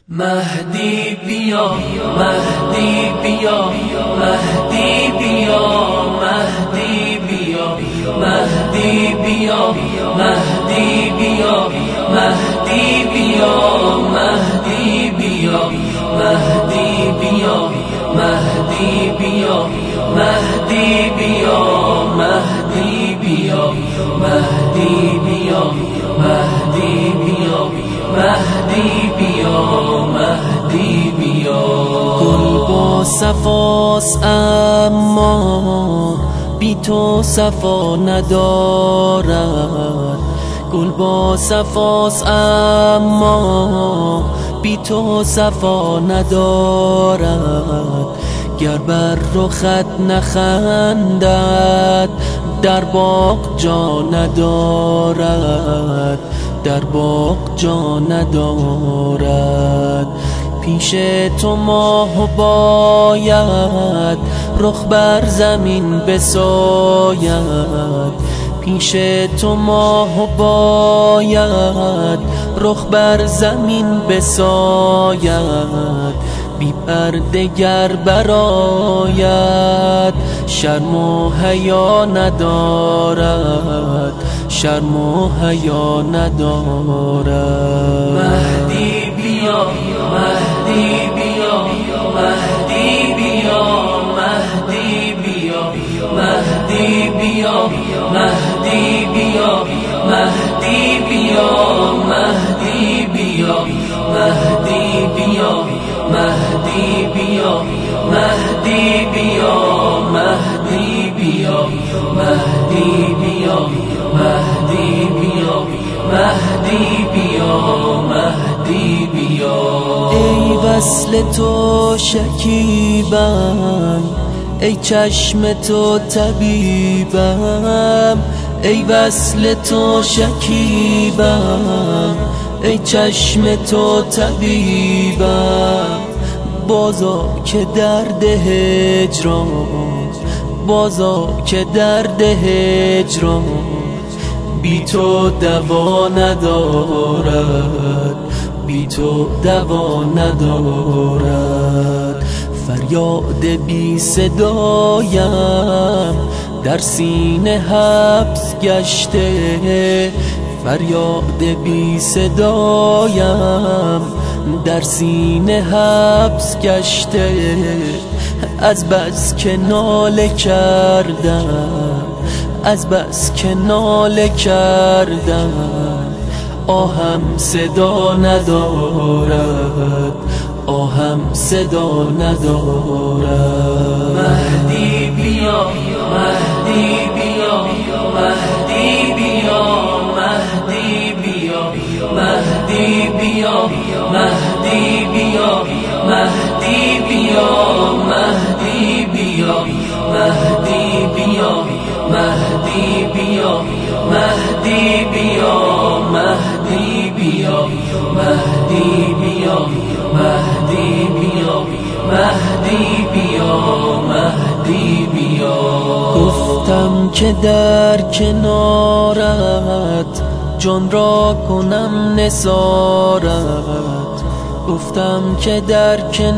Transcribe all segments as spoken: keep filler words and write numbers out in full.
مهدی بیا مهدی بیا مهدی بیا مهدی بیا مهدی بیا مهدی بیا مهدی بیا مهدی بیا مهدی بیا مهدی بیا مهدی بیا مهدی بیا مهدی بیا مهدی بیا مهدی بیا مهدی بیا گل با صفاست اما بی تو صفا ندارد، گل با صفاست اما بی تو صفا ندارد. گر بر رخت نخندد در باغ جا ندارد، در باغ جا ندارد. پیش تو ماه باید رخ بر زمین بساید، پیش تو ماه باید رخ بر زمین بساید. بی پرده گر برآید شرم و حیا ندارد، شرم و حیا ندارد. مهدی بیا مهدی بیا مهدی بیا مهدی بیا مهدی بیا مهدی بیا مهدی بیا مهدی بیا مهدی بیا مهدی بیا مهدی بیا مهدی بیا مهدی بیا مهدی بیا مهدی بیا مهدی بیا. ای وصل تو شکیبم، ای چشم تو طبیبم، ای وصل تو شکیبم، ای چشم تو طبیبم. بازا که درد هجران، بازا که درد هجران بی تو دوا ندارد، بی تو دوا ندارد. فریاد بی صدایم در سینه حبس گشته، فریاد بی صدایم در سینه حبس گشته. از بس که ناله کردم، از بس که ناله کردم آهم صدا ندارد، آهم صدا ندارد. مهدی بیا مهدی بیا مهدی بیا مهدی بیا مهدی بیا مهدی بیا مهدی بیا مهدی بیا مهدی بیا مهدی بیا مهدی بیا مهدی بیا مهدی بیا مهدی بیا مهدی بیا مهدی بیا. گفتم که در کنارت جان را کنم نثارت، گفتم که در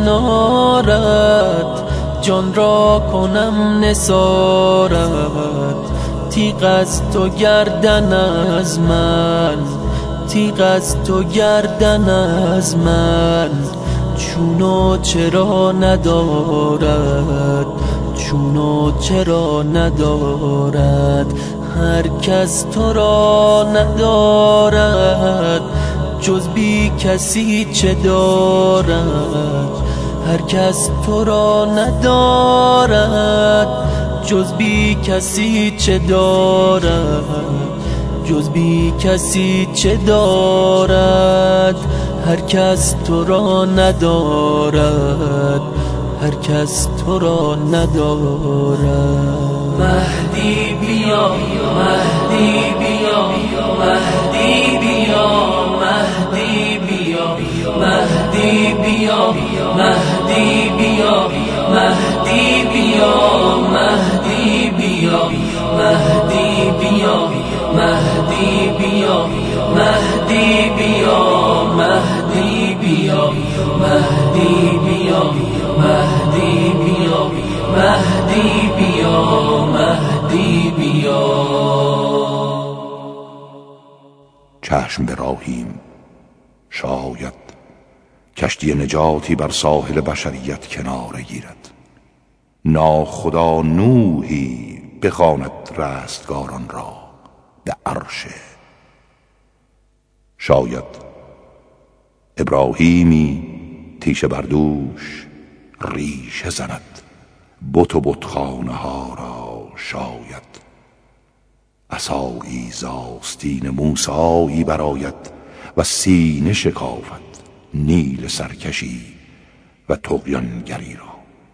کنارت جان را کنم نثارت. تیغ از تو گردن از من، تیغ از تو گردن از من چونو چرا ندارد، چونو چرا ندارد. هر کس تو را ندارد جز بی کسی چه دارد، هر کس تو را ندارد جز بی کسی چه دارد، جز بی کسی چه دارد. هر کس تو را ندارد، هر کس تو را ندارد. مهدی بیا مهدی بیا مهدی بیا مهدی بیا مهدی بیا مهدی بیا مهدی بیا مهدی بیا مهدی بیا مهدی بیا مهدی بیا مهدی بیا مهدی بیا مهدی بیا مهدی بیا مهدی بیا. چشم براهیم، شاید کشتی نجاتی بر ساحل بشریت کناره گیرد. ناخدا نوحی بخواند رستگاران را به عرش. شاید ابراهیمی تیشه بر دوش ریشه زند بت و بتخانه ها را. شاید عصایی ز آستین موسیی برآید و سینه شکافد نیل سرکشی و طغیانگری را.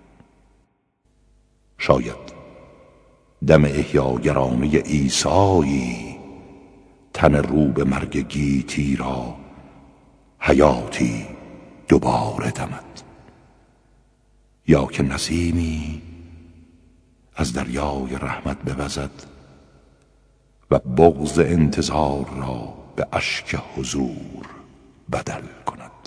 شاید دم احیاگرانه عیسایی تن رو به مرگ گیتی را حیاتی دوباره دمد. یا که نسیمی از دریای رحمت بوزد و بغض انتظار را به اشک حضور بدل کند.